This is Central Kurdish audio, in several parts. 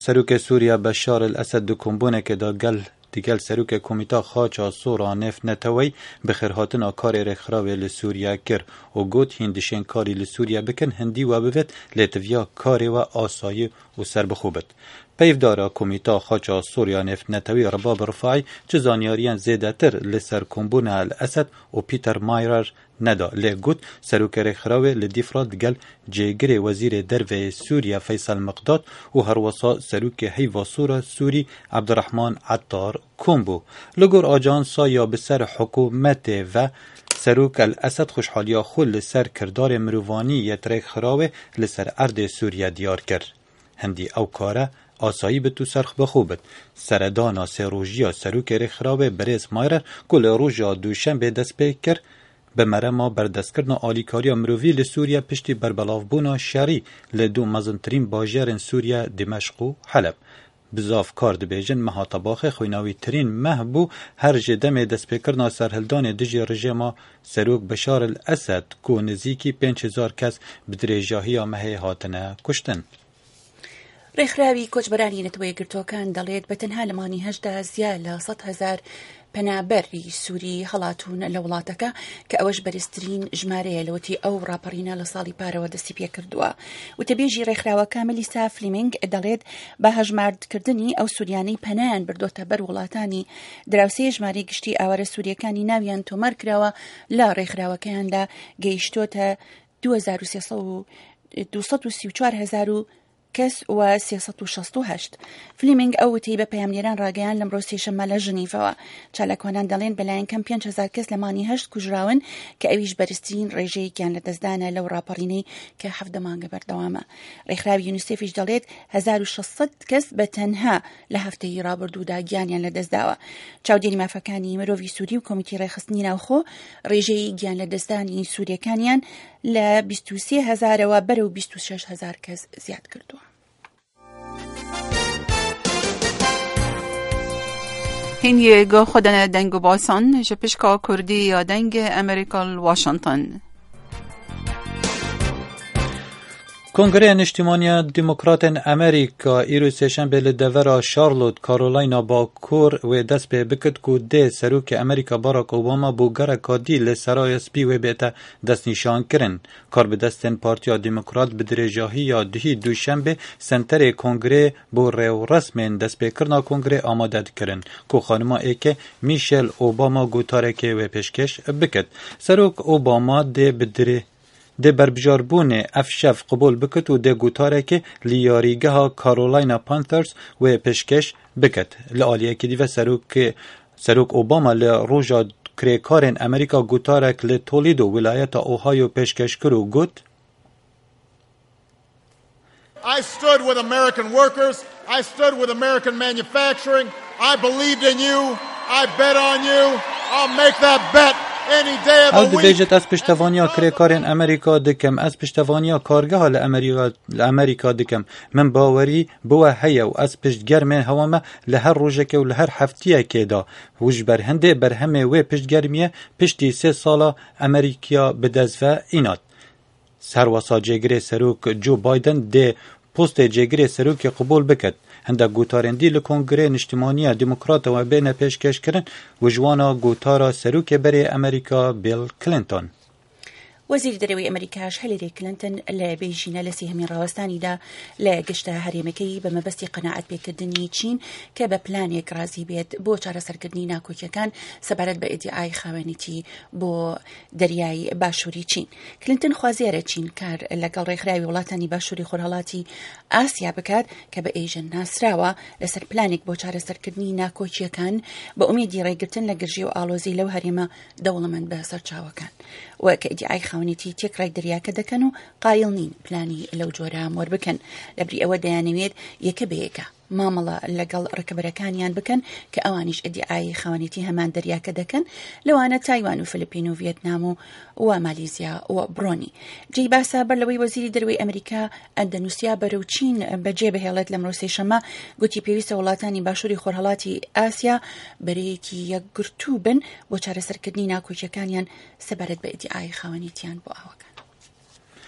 سەرۆکە سووریا بەشار الئەسەد دکۆمبوونێکێ دا دیگەل سەرۆکە کۆمیتا خاچا سۆڕا نێفنەتەوەی بەخێرهاتنا کارێ رێکخراوێ li Sûriya kir û got hîn dişên karî li Sûriya bikin hindî we bivêt lêtiviya karê we asayî û serbixwe bit. Peyvdara Komîta Xaça Sûriya Nêfnetewî Rebab Rifai çi zanyariyên zêdetir li ser kombûna el-Esed û Peter Mayer neda. Lê got serokê rêxrawê li dîfra digel cêgirê Wezîrê Derveyê Sûriya Feysel Miqdad û herwesa serokê Heyva Sûra Sûrî Abdurrahman Attar kombû. Li gor ajansa ya bi ser hikûmetê ve Serok el-Esed xweşxaliya xwe li ser kirdarê mirovanî yê rêxrawê li ser erdê Sûriya diyar kir. Hindî ew kare asayî bit û serxwebixwe bit. Seredana sêrojiya serokê rêxrawê Berêz Mayer ku li roja dûşembê dest pê kir bi merema berdestkirina alîkariya mirovî li Sûriya piştî berbelavbûna şerî li dû mezintirîn bajarên Sûriya Dimeşq û Heleb. Bizav kar dibêjin meha tebaxê xwînawîtirîn meh bû her ji demê destpêkirina serhildanê dijî rejima Serok Beşar el-Esed ku nizîkî 5,000 kes bi dirêjahiya mehê hatine kuştin. ڕێکخراوی کۆچبەرانی نەتەوەی گرتوەکان دەڵێت بە تەنها لە مانگی هەشدا زیاد لە 100,000 پەنابەری سووری هەڵاتون لە وڵاتەکە کە ئەوەش بەرزترین ژمارەیە لەوەتی ئەو ڕاپەڕینە لە ساڵی پارەوە دەستی پێ کردووە. وتەبێژی ڕێکخراوەکە مەلیسا فلیمنگ دەڵێت بە هەژماردکردنی ئەو سووریانەی پەنایان بردوتە بەر وڵاتانی دراوسێ ژمارەی گشتی ئاوارە سووریەکانی ناویان تۆمار کراوە لە ڕێکخراوەکەیاندا گەیشتۆتە 234,000 کەس و 368. فلیمنگ ئەو وتی بە پەیامنێران ڕاگەیان لەمڕۆ سێشەممە لە ژنیڤەوە. چالاکوانان دەڵێن بەلایەن کەم 5,000 کەس لە مانگی هەشت کوژراون کە ئەویش بەرزترین ڕێژەیەکیان لە دەستدانە لەو ڕاپەڕینەی کە 7 مانگە بەردەوامە. ڕێکخراوی یونیسێفیش دەڵێت 1,600 کەس بە تەنها لە هەفتەی ڕابردوودا گیانیان لە دەستداوە. چاودێری مافەکانی مرۆڤی سووری و کۆمیتی ڕێخستنی ناوخۆ ڕێژەی گیان لە دەستدانی سووریەکانیان لە 23,000ەوە بەرەو 26,000 کەس زیاد کردووە. هینیه گو خودن دنگ و باسان جپشکا کردی یا دنگ امریکا واشنطن. کنگره نیشتیمانی دموکراتên Amerîka îro sêşembe li devera Charlotte, Carolina Bakur wê dest pê bikit ku dê serokê Amerîka Barack Obama bû gereka dî li Seraya Spî wê bête destnîşankirin. Kar bi destên Partiya Demokrat bi dirêjahiya duhî dûşembê senterê kongreyê bû rêwresmên destpêkirina kongrê amade dikirin ku xanima êkê Michelle Obama gotarekê wê pêşkêş bikit. Serok Obama dê berbijarbûnê ev şev qebûl bikit û dê gotarekê li yarîgeha Carolina Panthers wê pêşkêş bikit. Li aliyekê dî ve Serok Obama li roja kirêkarên Amerîka gotarek li Toledo wilayeta Ohio pêşkêş kir û got: I stood with American workers. I stood with American manufacturing. I believed in you. I bet on you. I'll make that bet. Ez dibêjit ez piştevaniya kirêkarên Amerîka dikim, ez piştevaniya kargeha li Amerîka dikim. Min bawerî bi we heye û ez piştgermên hewa me li her rojekê û li her heftiyekê da. Û ji ber hindê berhemê wê piştgermiye piştî 3 sala Amerîkaya bi dest ve înat. Serwesa cêgirê Serok Joe Biden dê postê cêgirê serokê qebûl bikit. Hindek gotarên dî li Kongrê Niştimaniya Demokratê ve bêne pêşkêşkirin û ji wan a gotara serokê berê Amerîka Bill Clinton. وەزیری دەرەوەی ئەمریکاش هەلێری کلنتن لە بێژینە لە سێهەمین ڕاوەستانیدا لە گەشتە هەرێمەکەی بە مەبەستی قەناعەت پێکردنی چین کە بە پلانێک رازی بێت بۆ چارەسەرکردنی ناکۆکیەکان سەبارەت بە ئیدعای خاوێنیتی بۆ دەریای باشووری چین. کلنتن خوازیارە چین کار لەگەڵ ڕێکخراوی وڵاتانی باشووری خۆرهەڵاتی ئاسیا بکات کە بە ئێژە ناسراوە لەسەر پلانێک بۆ چارەسەرکردنی ناکۆکیەکان بە ئومێدی ڕێگرتن لە گرژی و ئاڵۆزی لەو هەرێمە دەوڵەمەند بە سەرچاوەکان و کە ئیدعای خاوەنیتی تێکڕای دەریاکە دەکەن و قایڵ نین پلانی لەو جۆرە مۆر بکەن. لەبری ئەوە دەیانەوێت یەکە بەیەکە مامەڵە لەگەڵ ڕکەبەرەکانیان بکەن کە ئەوانیش ئیدعای خاوەنیتی هەمان دەریاکە دەکەن، لەوانە تایوان و فلیپین و ڤێتنام و مالیزیا و برۆنی. جێی باسە بەر لەوەی وەزیری دەرەوەی ئەمریکا ئەندەنوسیا بەرەو چین بەجێ بهێڵێت لەمڕۆ سێشەممە گوتی پێویستە وڵاتانی باشووری خۆرهەڵاتی ئاسیا بەرەیەکی یەکگرتوو بن بۆ چارەسەرکردنی ناکۆکیەکانیان سەبارەت بە ئیدعای خاوەنیتیان بۆ ئاوەکان.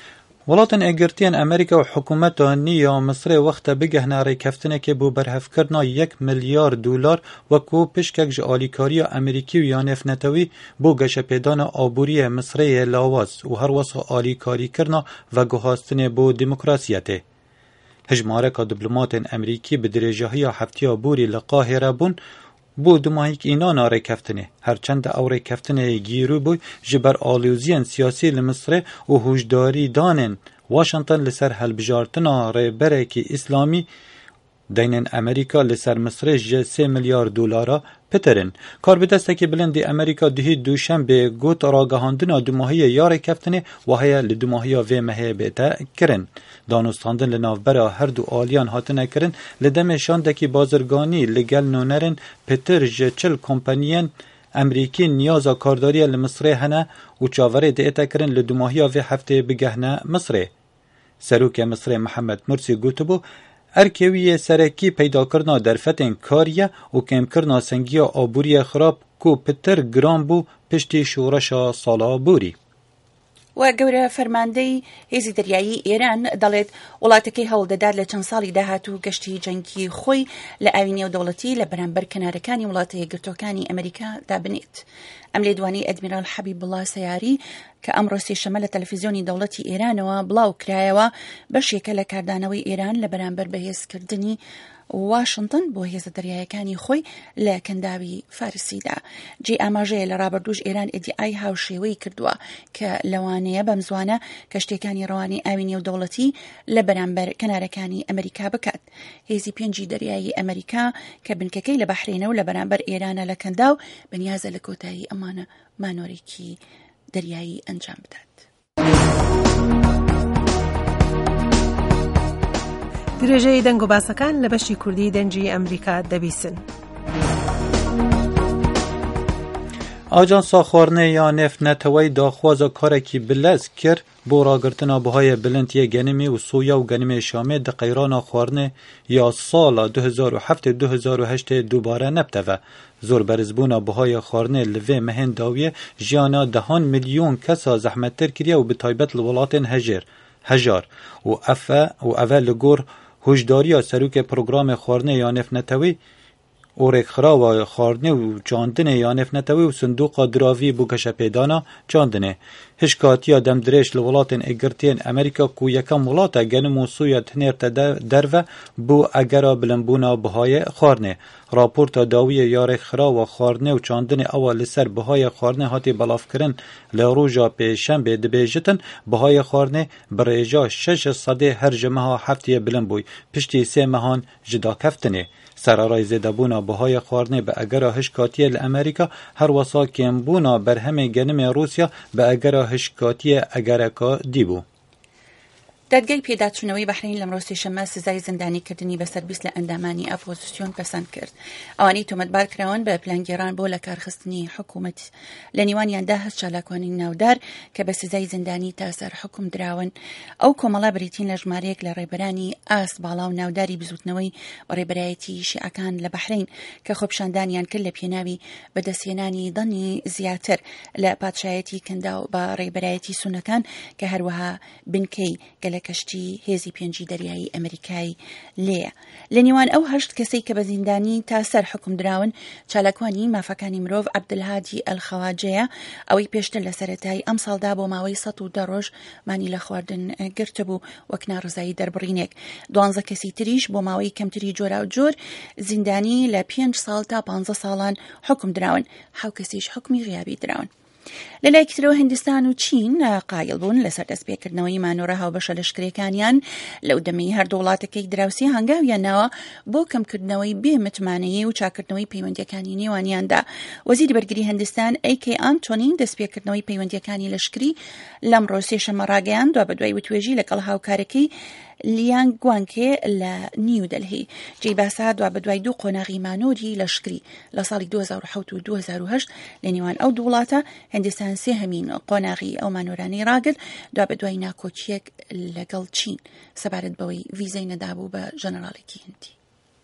ولاتن اگرتین امریکا و حکومتا نیا مصر وقت بگهنه ریکفتنه که بو برهف کرنا 1 میلیارد دلار وکو پشکک جالیکاری امریکی و یانف نتوی بو گش پیدان آبوری مصر لاواز و هر وصف آلیکاری کرنا و گهاستن بو دموکراسیته. هجماره که دیپلمات امریکی به درجه های هفتی آبوری لقاهره بون بو دماهیک اینا ناره کفتنه هرچند او ری کفتنه گیرو بوی جبر آلوزین سیاسی لمصر و هوشداری دانن واشنطن لسر هلبجارتنا ری برکی اسلامی دینن امریکا لسر مصر 3 میلیارد دلار پترن کار به دسته که بلندی امریکا دهی دوشنبه گوت راگهاندنا دماهی یاره کفتنه و هیا لدماهی و مهی بیتا کرن دانستاندن لنافبرا هر دو آلیان هاتنه کرن لدم شاندکی بازرگانی لگل نونرن پتر جچل کمپانیان امریکی نیازا کارداری لمصر هنه و چاوره دیتا کرن لدماهی و هفته بگهنه مصر. سروک مصر محمد مرسی گوتبو ارکوی سرکی پیدا کرنا در فتن کاریه و کم کرنا سنگی آبوری خراب کو پتر گرام بو پشتی شورشا سالا بوری. و گەورە فەرماندەی هێزی دەریایی ئێران دەڵێت وڵاتەکەی هەوڵدەدات لە چەند ساڵی داهاتوو گەشتی جەنگی خۆی لە ئاوی نێودەوڵەتی لە بەرامبەر کەنارەکانی وڵاتە یەکگرتوەکانی ئەمریکا دابنێت. ئەم لێدوانەی ئەدمیرال حەبیبوڵڵا سەیاری کە ئەمڕۆ سێشەمە لە تەلەڤیزیۆنی دەوڵەتی ئێرانەوە بڵاو کرایەوە بەشێکە لە کاردانەوەی ئێران لە بەرامبەر بەهێزکردنی واشنطن بۆ هێزە دەریایەکانی خۆی لە کەنداوی فارسیدا. جێ ئاماژەیە لە ڕابردووش ئێران ئیدعای هاوشێوەی کردووە کە لەوانەیە بەم زوانە کەشتەکانی ڕەوانی ئاوی نێودەوڵەتی لە بەرامبەر کەنارەکانی ئەمریکا بکات. هێزی پێنجی دەریایی ئەمریکا کە بنکەکەی لە بەحرینە و لە بەرامبەر ئێرانە لە کەنداو بەنیازە لە کۆتایی ئەمانە مانۆرێکی دەریایی ئەنجام بدات. درێژەی دەنگ و باسەکان لە بەشی کوردی دەنجی ئەمریکا دەبیسن. ئاجانسا خواردنê ya nêfneteweyî daxwaza karekî bilez kir bo ragirtina bihayê bilind yê genimê û soya û genimê Şamê di qeyrana xwarinê ya sala 2007-2008 dubare nepteve. Zor berizbûna bihayê xwarinê li vê mehên dawiyê jiyana dehan milyon kesa zehmettir kiriye û bi taybet li welatên hejar û ev li gor hojdariya serokê programê xwarinê ya nêfnetewî Orêkxirava xwarinê û çandinê ya nêfnetewî û sindoqa diravî bû geşepêdana çandinê. Hişkatiya demdirêj li welatên êgirtiyên Amerîka ku yekem welata genim û soya tinêrte derve bû egera bilimbûna bihayê xwarinê. Raporta dawiyê ya rêkxirava xwarinê û çandinê ewa li ser bihayê xwarinê hatî belavkirin li roja pêşembê dibêjitin bihayê xwarinê bi rêja 6 sedê her ji meha heftiyê bilind bûy piştî sê mehan ji dakeftinê. Serarayê zêdebûna bihayê xwarinê bi egera hişkatiyê li Amerîka her wesa kêmbûna berhemê genimê Rûsya bi egera hişkatiyê egereka dîbû. دادگای پێداچوونەوەی بەحرین لەمڕۆ سێشەممە سزای زیندانیکردنی بەسەربیست لە ئەندامانی ئەپۆزیسیۆن پەسەند کرد. ئەوانەی تۆمەتبار کراون بە پلانگێڕان بۆ لە کارخستنی حکوومەت لە نێوانیاندا هەست چالاکوانی ناودار کە بە سزای زیندانی تا سەر حکم دراون. ئەو کۆمەڵە بریتین لە ژمارەیەک لە ڕێبەرانی ئاس باڵا و ناوداری بزوتنەوەی ڕێبەرایەتی شیعەکان لە بەحرین کە خۆپیشاندانیان کرد لە پێناوی بەدەستهێنانی دەنی زیاتر لە پادشایەتی کەندا و بە ڕێبەرایەتی سونەکان کە هەروەها بنکەی گەلە کەشتی هێزی پێنجی دەریایی ئەمریکای لێیە. لە نێوان ئەو هەشت کەسەی کە بە زیندانی تا سەر حکم دراون چالاکوانی مافەکانی مرۆڤ عەبدولهادی ئەلخەواجەیە ئەوەی پێشتر لە سەرەتای ئەم ساڵدا بۆ ماوەی 110 ڕۆژ مانی لە خواردن گرتبوو وەک ناڕزایی دەربڕینێک. 12 کەسی تریش بۆ ماوەی کەمتری جۆرا و جۆر زیندانی لە 5 ساڵ تا 15 ساڵان حکم دراون. 7 کەسیش حکمی غیابی دراون. لەلایەکترەوە هندستان و چین قایل بوون لەسەر دەستپێکردنەوەی مانۆرە هاوبەشە لەشکرەکانیان لەو دەمەی هەردوو وڵاتەکەی دراوسی هەنگاویانەوە بۆ کەمکردنەوەی بێمتمانەیی و چاکردنەوەی پەیوەندیەکانی نێوانیاندا. وەزیری بەرگری هندستان ئەیک ئانتۆنی دەستپێکردنەوەی پەیوەندیەکانی لەشکری لەمڕۆ سێشەممە ڕاگەیان دوا بە دوای وتوێژی لەگەڵ هاوکارەکەی لیان گوانکێ لە نیو دەلهی. جێی باسا دوا بە دوای دوو قۆناغی مانۆری لەشکری لە ساڵی 2007 و 2008 لە نێوان ئەو دوو وڵاتە هندستان سێهەمین قۆناغی ئەو مانۆرانەی ڕاگرت دوا بە دوای ناکۆچیەک لەگەڵ چین سەبارەت بەوەی ڤیزەی نەدابوو بە ژەنەراڵێکی هەندی.